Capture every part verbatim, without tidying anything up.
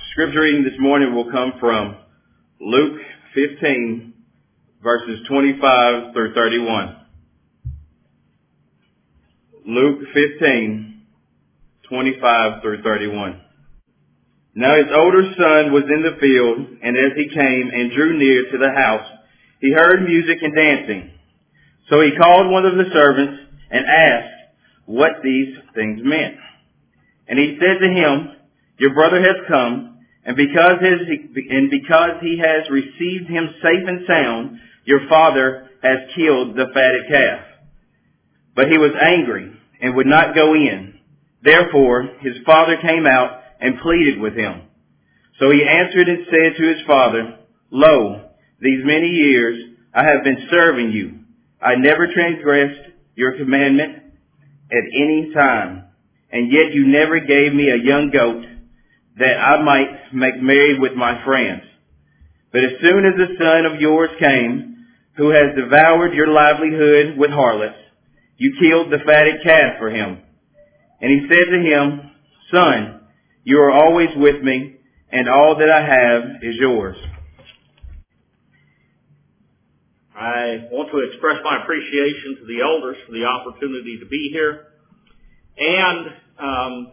Scripture reading this morning will come from Luke fifteen, verses twenty-five through thirty-one. Luke fifteen, twenty-five through thirty-one. Now his older son was in the field, and as he came and drew near to the house, he heard music and dancing. So he called one of the servants and asked what these things meant. And he said to him, "Your brother has come, and because his, and because he has received him safe and sound, your father has killed the fatted calf." But he was angry and would not go in. Therefore his father came out and pleaded with him. So he answered and said to his father, "Lo, these many years I have been serving you. I never transgressed your commandment at any time, and yet you never gave me a young goat that I might make merry with my friends. But as soon as a son of yours came, who has devoured your livelihood with harlots, you killed the fatted calf for him." And he said to him, "Son, you are always with me, and all that I have is yours." I want to express my appreciation to the elders for the opportunity to be here, and um,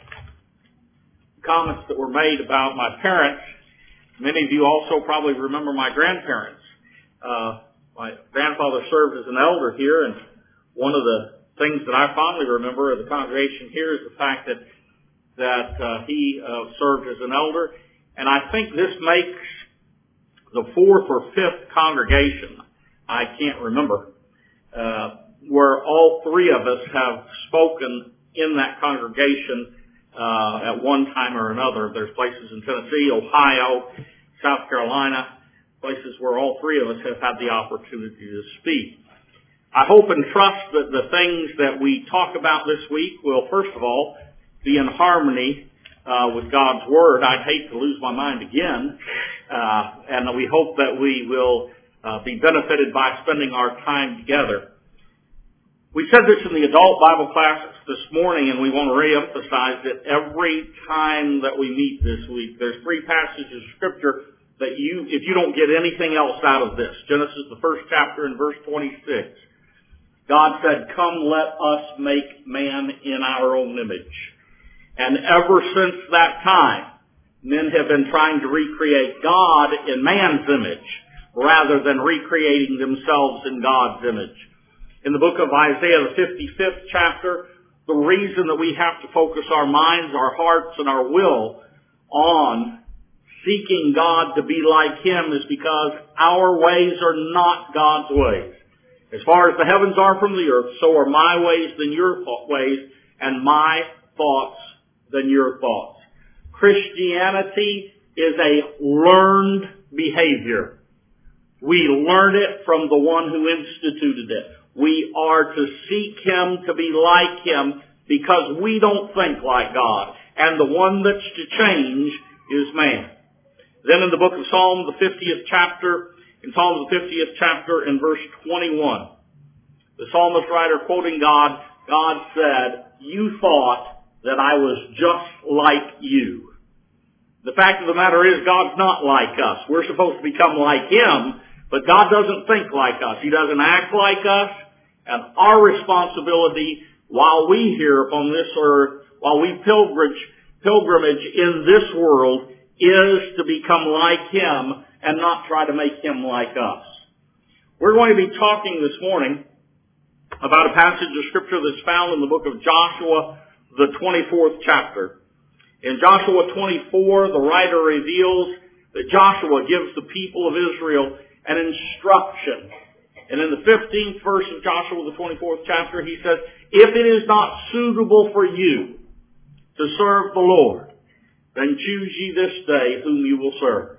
comments that were made about my parents. Many of you also probably remember my grandparents. Uh, my grandfather served as an elder here, and one of the things that I fondly remember of the congregation here is the fact that that uh, he uh, served as an elder. And I think this makes the fourth or fifth congregation, I can't remember, uh, where all three of us have spoken in that congregation uh, at one time or another. There's places in Tennessee, Ohio, South Carolina, places where all three of us have had the opportunity to speak. I hope and trust that the things that we talk about this week will, first of all, be in harmony uh, with God's Word. I'd hate to lose my mind again, uh, and we hope that we will uh, be benefited by spending our time together. We said this in the adult Bible classes this morning, and we want to reemphasize that every time that we meet this week, there's three passages of Scripture that you, if you don't get anything else out of this, Genesis, the first chapter in verse twenty-six, God said, "Come, let us make man in our own image." And ever since that time, men have been trying to recreate God in man's image rather than recreating themselves in God's image. In the book of Isaiah, the fifty-fifth chapter, the reason that we have to focus our minds, our hearts, and our will on seeking God to be like Him is because our ways are not God's ways. As far as the heavens are from the earth, so are my ways than your ways, and my thoughts than your thoughts. Christianity is a learned behavior. We learn it from the one who instituted it. We are to seek Him to be like Him because we don't think like God. And the one that's to change is man. Then in the book of Psalm, the fiftieth chapter, in Psalm the fiftieth chapter in verse twenty-one, the psalmist writer quoting God, God said, "You thought that I was just like you." The fact of the matter is, God's not like us. We're supposed to become like Him, but God doesn't think like us. He doesn't act like us. And our responsibility while we here upon this earth, while we pilgrimage, pilgrimage in this world, is to become like Him and not try to make Him like us. We're going to be talking this morning about a passage of Scripture that's found in the book of Joshua, the twenty-fourth chapter. In Joshua twenty-four, the writer reveals that Joshua gives the people of Israel an instruction. And in the fifteenth verse of Joshua, the twenty-fourth chapter, he says, "If it is not suitable for you to serve the Lord, then choose ye this day whom you will serve."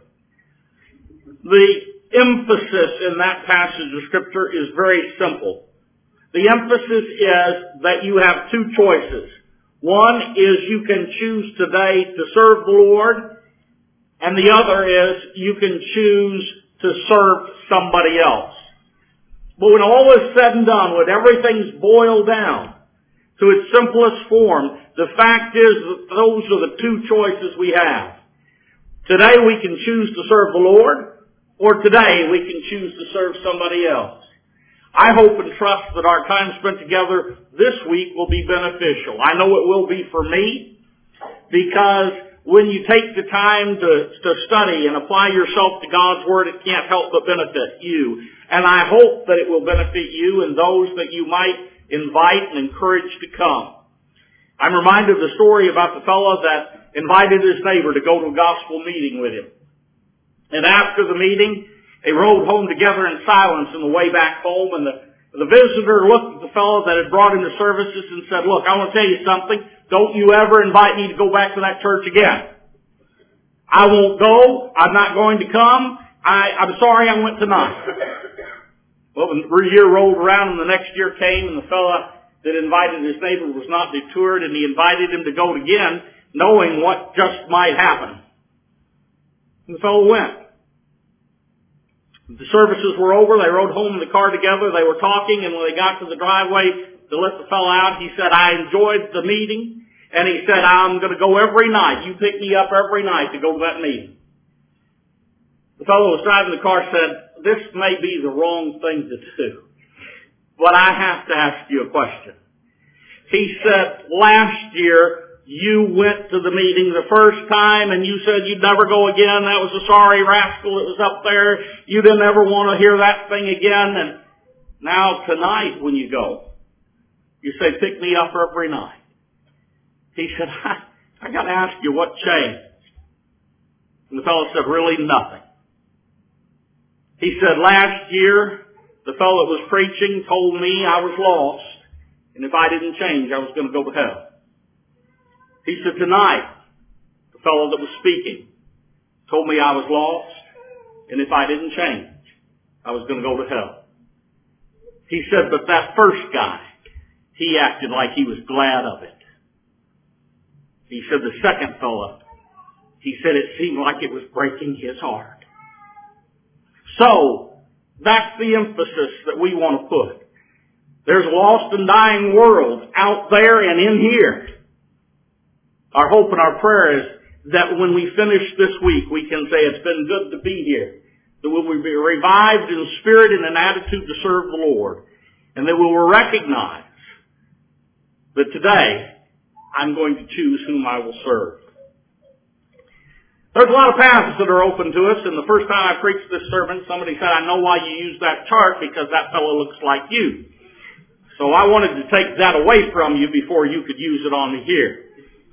The emphasis in that passage of Scripture is very simple. The emphasis is that you have two choices. One is you can choose today to serve the Lord, and the other is you can choose to serve somebody else. But when all is said and done, when everything's boiled down to its simplest form, the fact is that those are the two choices we have. Today we can choose to serve the Lord, or today we can choose to serve somebody else. I hope and trust that our time spent together this week will be beneficial. I know it will be for me, because when you take the time to, to study and apply yourself to God's Word, it can't help but benefit you. And I hope that it will benefit you and those that you might invite and encourage to come. I'm reminded of the story about the fellow that invited his neighbor to go to a gospel meeting with him. And after the meeting, they rode home together in silence on the way back home, and the, the visitor looked at the fellow that had brought him to services and said, "Look, I want to tell you something. Don't you ever invite me to go back to that church again. I won't go. I'm not going to come. I, I'm sorry I went tonight." Well, the year rolled around and the next year came, and the fellow that invited his neighbor was not deterred, and he invited him to go again, knowing what just might happen. And the fellow went. The services were over. They rode home in the car together. They were talking, and when they got to the driveway to let the fellow out, he said, "I enjoyed the meeting." And he said, "I'm going to go every night. You pick me up every night to go to that meeting." The fellow who was driving the car said, "This may be the wrong thing to do, but I have to ask you a question." He said, "Last year, you went to the meeting the first time and you said you'd never go again. That was a sorry rascal that was up there. You didn't ever want to hear that thing again. And now tonight when you go, you say, 'Pick me up every night.'" He said, I, I got to ask you, what changed?" And the fellow said, "Really nothing." He said, "Last year, the fellow that was preaching told me I was lost, and if I didn't change, I was going to go to hell. He said, tonight, the fellow that was speaking told me I was lost, and if I didn't change, I was going to go to hell." He said, "But that first guy, he acted like he was glad of it." He said, "The second fellow, he said it seemed like it was breaking his heart." So, that's the emphasis that we want to put. There's a lost and dying world out there and in here. Our hope and our prayer is that when we finish this week, we can say it's been good to be here. That we will be revived in spirit and an attitude to serve the Lord. And that we will recognize that today, I'm going to choose whom I will serve. There's a lot of paths that are open to us, and the first time I preached this sermon, somebody said, "I know why you use that chart, because that fellow looks like you." So I wanted to take that away from you before you could use it on me here.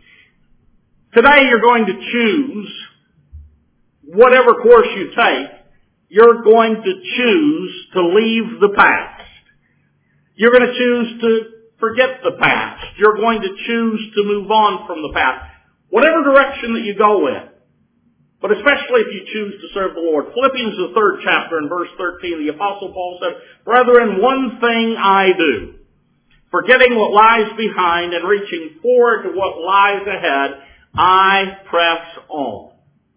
Today you're going to choose, whatever course you take, you're going to choose to leave the past. You're going to choose to forget the past. You're going to choose to move on from the past. Whatever direction that you go in. But especially if you choose to serve the Lord. Philippians, the third chapter, in verse thirteen, the Apostle Paul said, "Brethren, one thing I do, forgetting what lies behind and reaching forward to what lies ahead, I press on."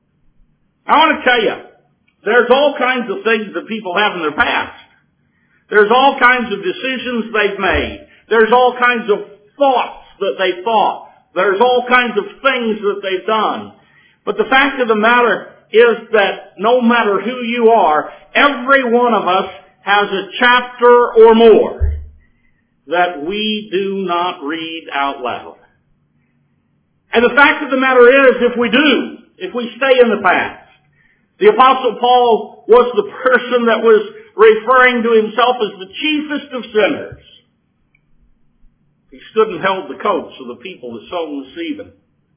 I want to tell you, there's all kinds of things that people have in their past. There's all kinds of decisions they've made. There's all kinds of thoughts that they've thought. There's all kinds of things that they've done. But the fact of the matter is that no matter who you are, every one of us has a chapter or more that we do not read out loud. And the fact of the matter is, if we do, if we stay in the past, the Apostle Paul was the person that was referring to himself as the chiefest of sinners. He stood and held the coats of the people that sown the seed.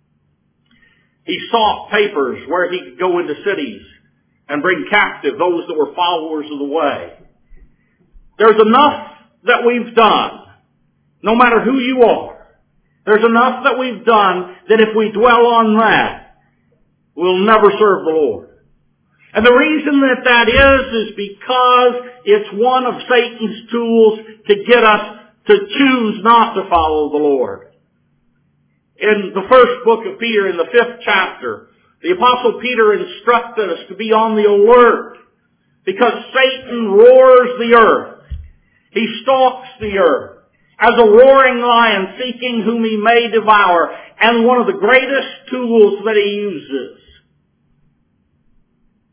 He sought papers where he could go into cities and bring captive those that were followers of the way. There's enough that we've done, no matter who you are. There's enough that we've done that if we dwell on that, we'll never serve the Lord. And the reason that that is, is because it's one of Satan's tools to get us to choose not to follow the Lord. In the first book of Peter, in the fifth chapter, the Apostle Peter instructed us to be on the alert because Satan roars the earth. He stalks the earth as a roaring lion seeking whom he may devour. And one of the greatest tools that he uses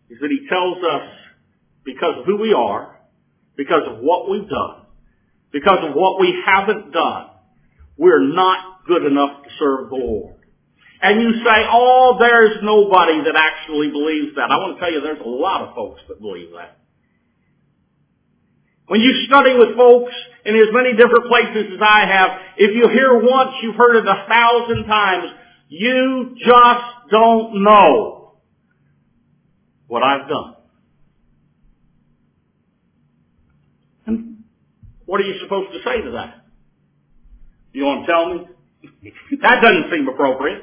is that he tells us because of who we are, because of what we've done, because of what we haven't done, we're not good enough to serve the Lord. And you say, oh, there's nobody that actually believes that. I want to tell you, there's a lot of folks that believe that. When you study with folks in as many different places as I have, if you hear once, you've heard it a thousand times. You just don't know what I've done. And what are you supposed to say to that? You want to tell me? That doesn't seem appropriate.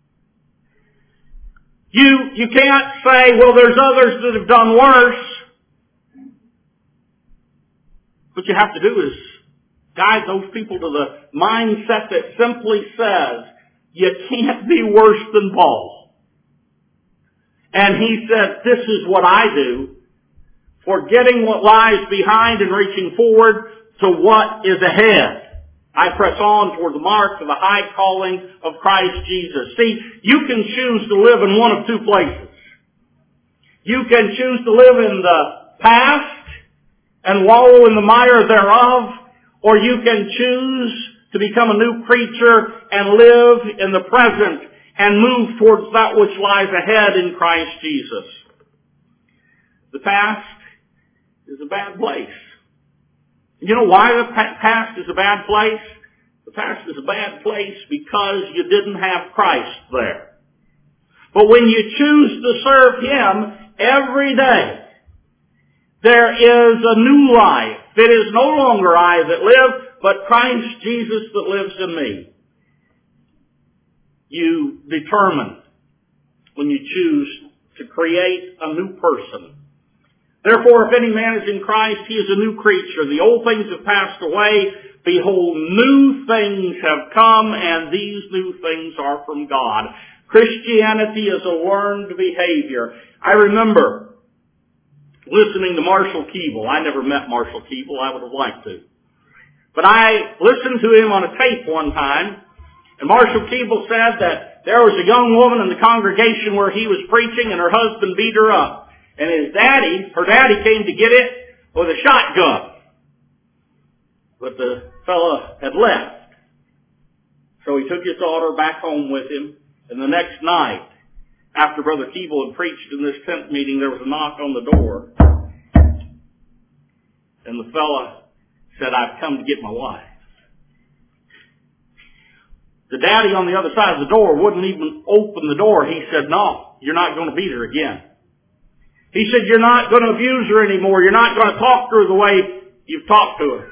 You, you can't say, well, there's others that have done worse. What you have to do is guide those people to the mindset that simply says, you can't be worse than Paul. And he said, this is what I do, forgetting what lies behind and reaching forward to what is ahead. I press on toward the mark of the high calling of Christ Jesus. See, you can choose to live in one of two places. You can choose to live in the past and wallow in the mire thereof, or you can choose to become a new creature and live in the present and move towards that which lies ahead in Christ Jesus. The past is a bad place. You know why the past is a bad place? The past is a bad place because you didn't have Christ there. But when you choose to serve Him every day, there is a new life. It is no longer I that live, but Christ Jesus that lives in me. You determine when you choose to create a new person. Therefore, if any man is in Christ, he is a new creature. The old things have passed away. Behold, new things have come, and these new things are from God. Christianity is a learned behavior. I remember listening to Marshall Keeble. I never met Marshall Keeble. I would have liked to. But I listened to him on a tape one time, and Marshall Keeble said that there was a young woman in the congregation where he was preaching, and her husband beat her up. And his daddy, her daddy came to get it with a shotgun. But the fella had left. So he took his daughter back home with him. And the next night, after Brother Keeble had preached in this tent meeting, there was a knock on the door. And the fella said, I've come to get my wife. The daddy on the other side of the door wouldn't even open the door. He said, no, you're not going to beat her again. He said, you're not going to abuse her anymore. You're not going to talk to her the way you've talked to her.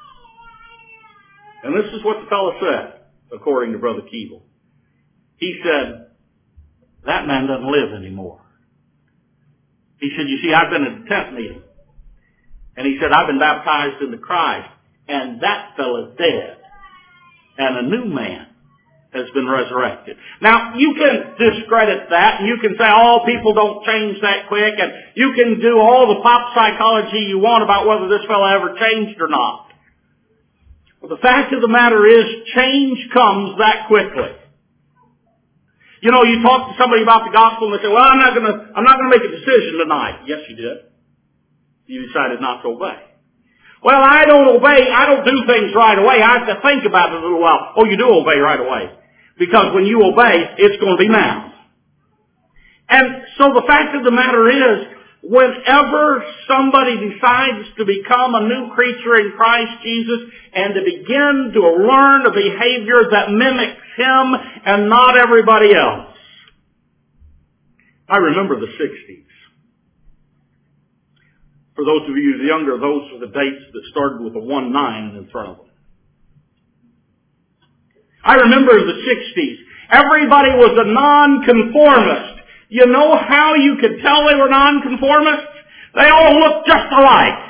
And this is what the fellow said, according to Brother Keeble. He said, that man doesn't live anymore. He said, you see, I've been at a tent meeting. And he said, I've been baptized into Christ. And that fellow's dead. And a new man has been resurrected. Now, you can discredit that, and you can say, oh, people don't change that quick, and you can do all the pop psychology you want about whether this fellow ever changed or not. Well, the fact of the matter is, change comes that quickly. You know, you talk to somebody about the gospel, and they say, well, I'm not gonna, I'm not gonna make a decision tonight. Yes, you did. You decided not to obey. Well, I don't obey, I don't do things right away. I have to think about it a little while. Oh, you do obey right away. Because when you obey, it's going to be now. And so the fact of the matter is, whenever somebody decides to become a new creature in Christ Jesus and to begin to learn a behavior that mimics Him and not everybody else. I remember the sixties. For those of you younger, those are the dates that started with a one nine in front of them. I remember the sixties. Everybody was a nonconformist. You know how you could tell they were nonconformists? They all looked just alike.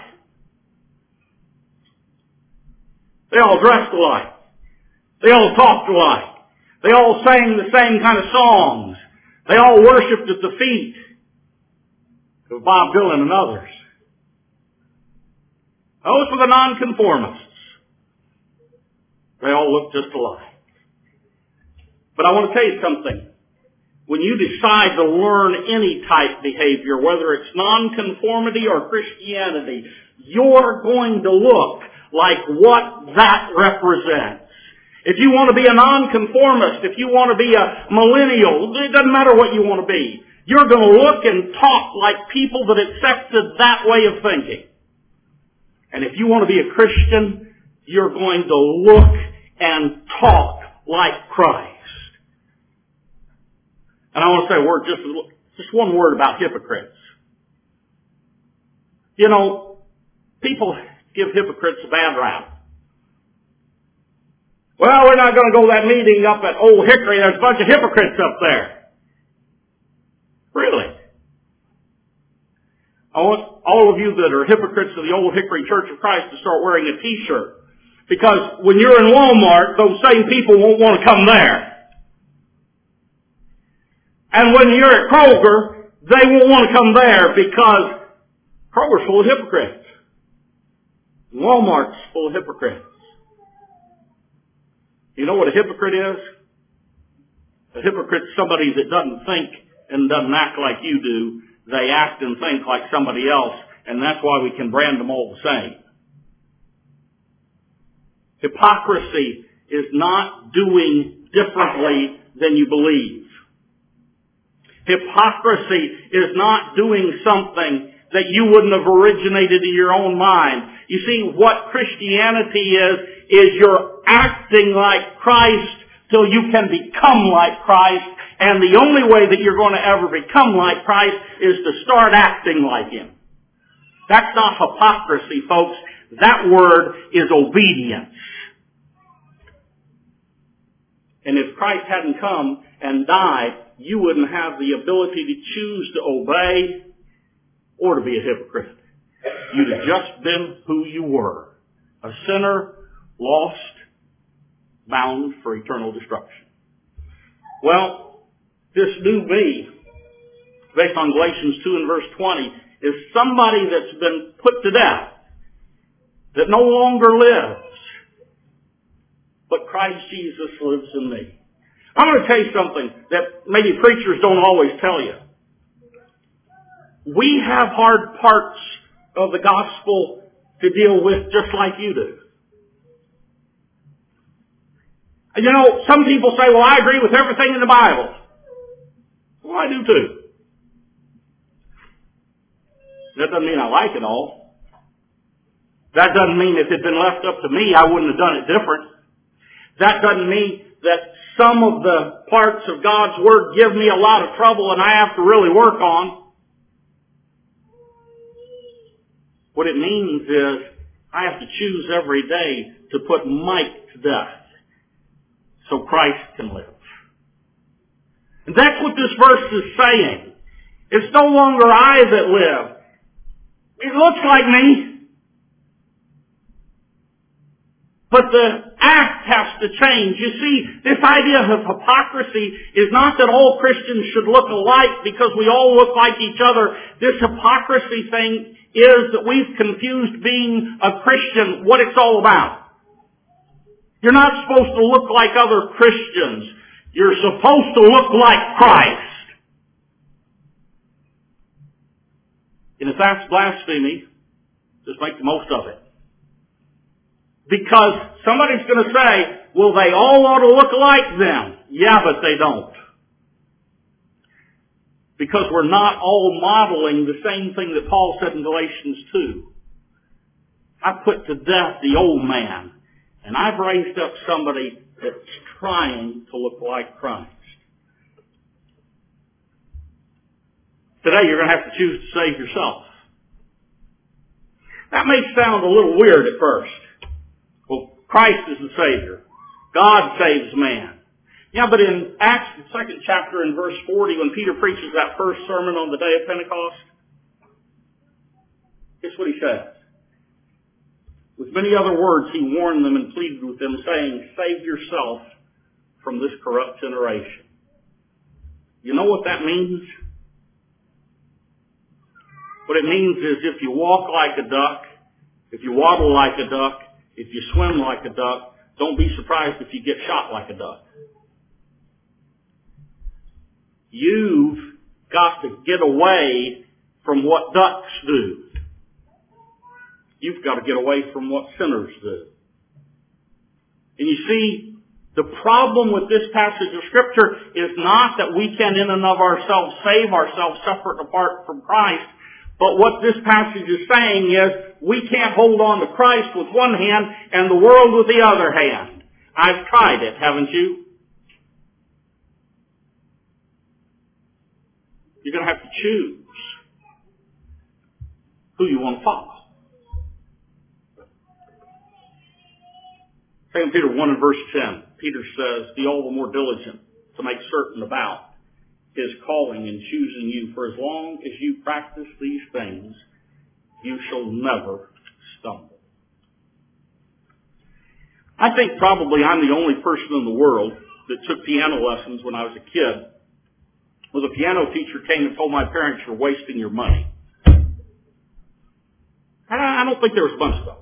They all dressed alike. They all talked alike. They all sang the same kind of songs. They all worshipped at the feet of Bob Dylan and others. Those were the nonconformists. They all looked just alike. But I want to tell you something. when you decide to learn any type behavior, whether it's nonconformity or Christianity, you're going to look like what that represents. If you want to be a nonconformist, if you want to be a millennial, it doesn't matter what you want to be. You're going to look and talk like people that accepted that way of thinking. And if you want to be a Christian, you're going to look and talk like Christ. And I want to say a word, just, just one word about hypocrites. You know, people give hypocrites a bad rap. Well, we're not going to go to that meeting up at Old Hickory. There's a bunch of hypocrites up there. Really? I want all of you that are hypocrites of the Old Hickory Church of Christ to start wearing a t-shirt. Because when you're in Walmart, those same people won't want to come there. And when you're at Kroger, they won't want to come there because Kroger's full of hypocrites. Walmart's full of hypocrites. You know what a hypocrite is? A hypocrite's somebody that doesn't think and doesn't act like you do. They act and think like somebody else, and that's why we can brand them all the same. Hypocrisy is not doing differently than you believe. Hypocrisy is not doing something that you wouldn't have originated in your own mind. You see, what Christianity is, is you're acting like Christ till you can become like Christ. And the only way that you're going to ever become like Christ is to start acting like Him. That's not hypocrisy, folks. That word is obedience. And if Christ hadn't come and died, you wouldn't have the ability to choose to obey or to be a hypocrite. You'd have just been who you were. A sinner, lost, bound for eternal destruction. Well, this new me, based on Galatians two and verse twenty, is somebody that's been put to death, that no longer lives, but Christ Jesus lives in me. I'm going to tell you something that maybe preachers don't always tell you. We have hard parts of the gospel to deal with just like you do. You know, some people say, well, I agree with everything in the Bible. Well, I do too. That doesn't mean I like it all. That doesn't mean if it had been left up to me, I wouldn't have done it different. That doesn't mean that some of the parts of God's Word give me a lot of trouble and I have to really work on. What it means is I have to choose every day to put Mike to death so Christ can live. And that's what this verse is saying. It's no longer I that live. It looks like me. But the act has to change. You see, this idea of hypocrisy is not that all Christians should look alike because we all look like each other. This hypocrisy thing is that we've confused being a Christian, what it's all about. You're not supposed to look like other Christians. You're supposed to look like Christ. And if that's blasphemy, just make the most of it. Because somebody's going to say, well, they all ought to look like them. Yeah, but they don't. Because we're not all modeling the same thing that Paul said in Galatians two. I put to death the old man, and I've raised up somebody that's trying to look like Christ. Today you're going to have to choose to save yourself. That may sound a little weird at first. Well, Christ is the Savior. God saves man. Yeah, but in Acts, the second chapter in verse forty, when Peter preaches that first sermon on the day of Pentecost, guess what he says? With many other words, he warned them and pleaded with them, saying, save yourself from this corrupt generation. You know what that means? What it means is if you walk like a duck, if you waddle like a duck, if you swim like a duck, don't be surprised if you get shot like a duck. You've got to get away from what ducks do. You've got to get away from what sinners do. And you see, the problem with this passage of Scripture is not that we can in and of ourselves save ourselves separate and apart from Christ, but what this passage is saying is we can't hold on to Christ with one hand and the world with the other hand. I've tried it, haven't you? You're going to have to choose who you want to follow. Second Peter one and verse ten, Peter says, be all the more diligent to make certain about His calling and choosing you. For as long as you practice these things, you shall never stumble. I think probably I'm the only person in the world that took piano lessons when I was a kid. Well, the piano teacher came and told my parents, you're wasting your money. And I don't think there was a bunch of those.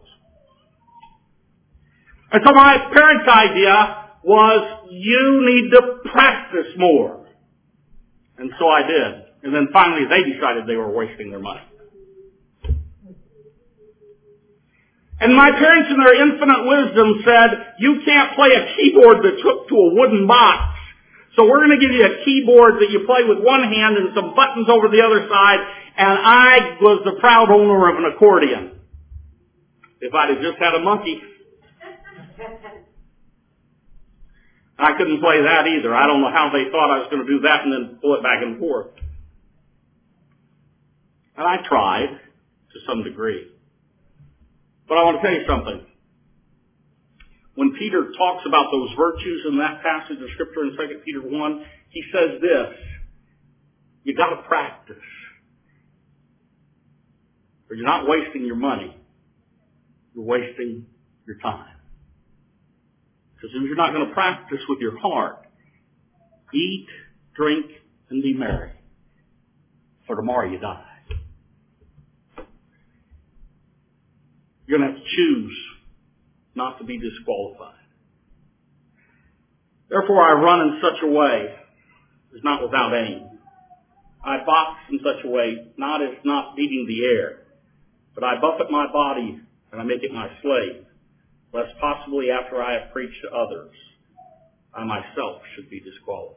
And so my parents' idea was, you need to practice more. And so I did. And then finally they decided they were wasting their money. And my parents in their infinite wisdom said, you can't play a keyboard that's hooked to a wooden box. So we're going to give you a keyboard that you play with one hand and some buttons over the other side. And I was the proud owner of an accordion. If I'd have just had a monkey. I couldn't play that either. I don't know how they thought I was going to do that and then pull it back and forth. And I tried to some degree. But I want to tell you something. When Peter talks about those virtues in that passage of Scripture in Second Peter one, he says this, you got to practice. Or you're not wasting your money. You're wasting your time. Because if you're not going to practice with your heart, eat, drink, and be merry. For tomorrow you die. You're going to have to choose not to be disqualified. Therefore I run in such a way as not without aim. I box in such a way not as not beating the air, but I buffet my body and I make it my slave, lest possibly after I have preached to others, I myself should be disqualified.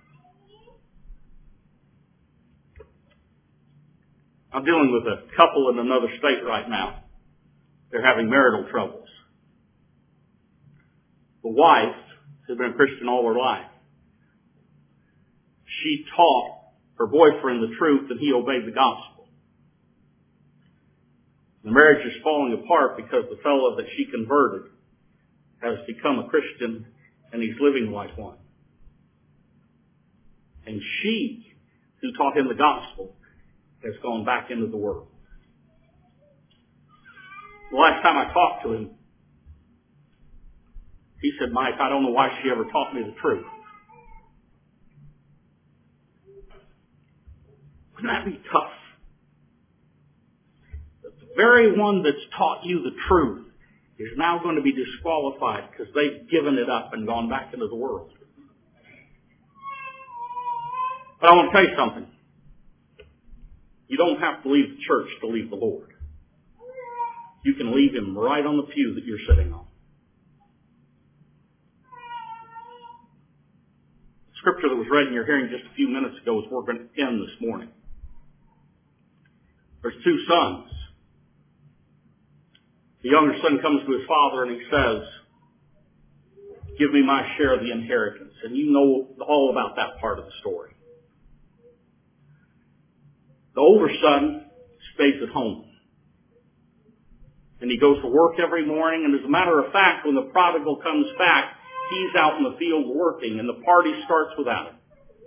I'm dealing with a couple in another state right now. They're having marital troubles. The wife has been a Christian all her life. She taught her boyfriend the truth and he obeyed the gospel. The marriage is falling apart because the fellow that she converted has become a Christian and he's living like one. And she, who taught him the gospel, has gone back into the world. The last time I talked to him, he said, Mike, I don't know why she ever taught me the truth. Wouldn't that be tough? That the very one that's taught you the truth is now going to be disqualified because they've given it up and gone back into the world. But I want to tell you something. You don't have to leave the church to leave the Lord. You can leave Him right on the pew that you're sitting on. The scripture that was read in your hearing just a few minutes ago is where we're going to end this morning. There's two sons. The younger son comes to his father and he says, give me my share of the inheritance. And you know all about that part of the story. The older son stays at home. And he goes to work every morning. And as a matter of fact, when the prodigal comes back, he's out in the field working. And the party starts without him.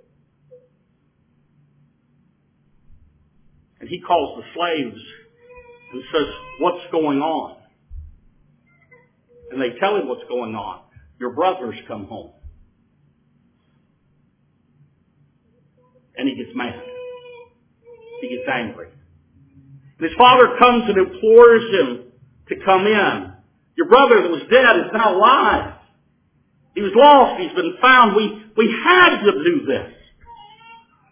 And he calls the slaves and says, what's going on? And they tell him what's going on. Your brother's come home. And he gets mad. He gets angry. And his father comes and implores him to come in. Your brother that was dead is now alive. He was lost. He's been found. We, we had to do this.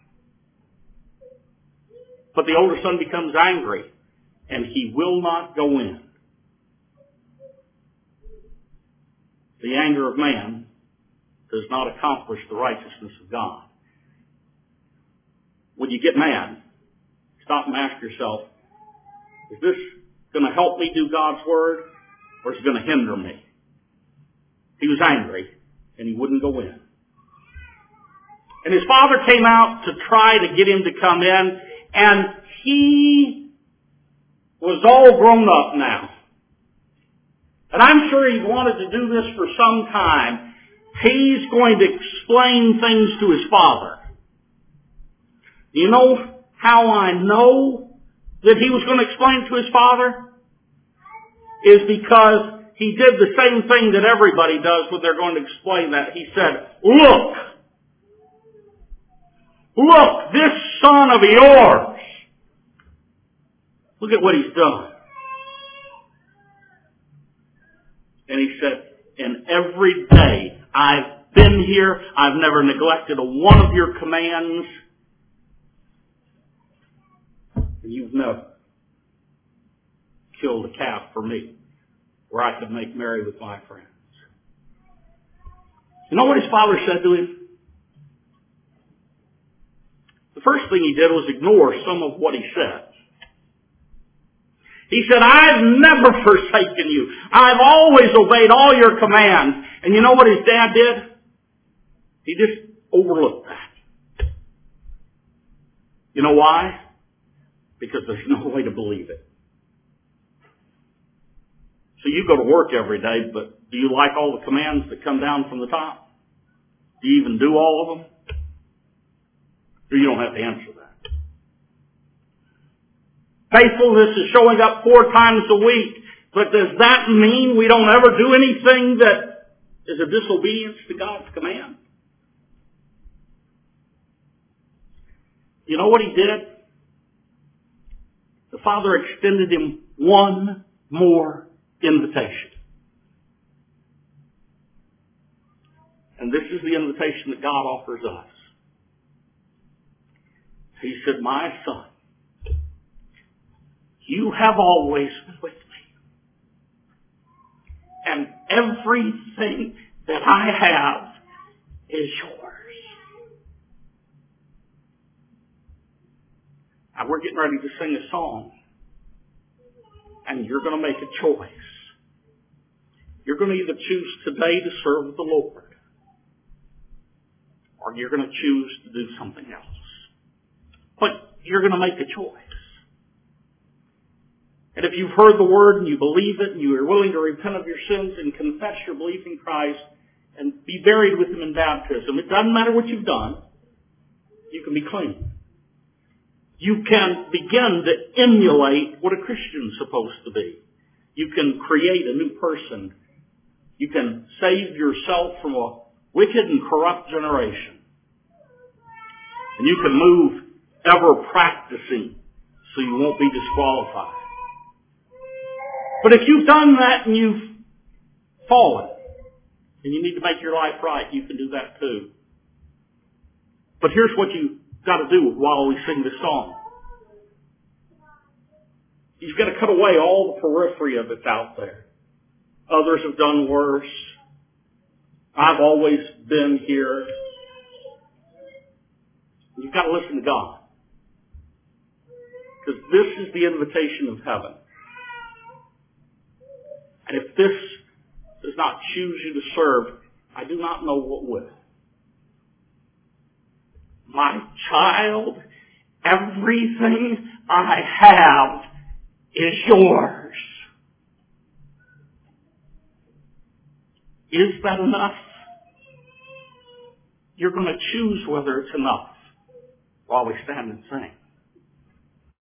But the older son becomes angry, and he will not go in. The anger of man does not accomplish the righteousness of God. When you get mad, stop and ask yourself, is this going to help me do God's word, or is it going to hinder me? He was angry, and he wouldn't go in. And his father came out to try to get him to come in, and he was all grown up now. And I'm sure he wanted to do this for some time. He's going to explain things to his father. You know how I know that he was going to explain to his father? Is because he did the same thing that everybody does when they're going to explain that. He said, look, look, this son of yours. Look at what he's done. And he said, and every day I've been here, I've never neglected a one of your commands, and you've never killed a calf for me where I could make merry with my friends. You know what his father said to him? The first thing he did was ignore some of what he said. He said, I've never forsaken you. I've always obeyed all your commands. And you know what his dad did? He just overlooked that. You know why? Because there's no way to believe it. So you go to work every day, but do you like all the commands that come down from the top? Do you even do all of them? Or you don't have to answer that. Faithfulness is showing up four times a week. But does that mean we don't ever do anything that is a disobedience to God's command? You know what he did? The father extended him one more invitation. And this is the invitation that God offers us. He said, my son, you have always been with me. And everything that I have is yours. Now we're getting ready to sing a song. And you're going to make a choice. You're going to either choose today to serve the Lord, or you're going to choose to do something else. But you're going to make a choice. And if you've heard the word and you believe it and you are willing to repent of your sins and confess your belief in Christ and be buried with him in baptism, it doesn't matter what you've done. You can be clean. You can begin to emulate what a Christian's supposed to be. You can create a new person. You can save yourself from a wicked and corrupt generation. And you can move ever practicing so you won't be disqualified. But if you've done that and you've fallen, and you need to make your life right, you can do that too. But here's what you've got to do while we sing this song. You've got to cut away all the periphery of it's out there. Others have done worse. I've always been here. You've got to listen to God. Because this is the invitation of heaven. And if this does not choose you to serve, I do not know what will. My child, everything I have is yours. Is that enough? You're going to choose whether it's enough while we stand and sing.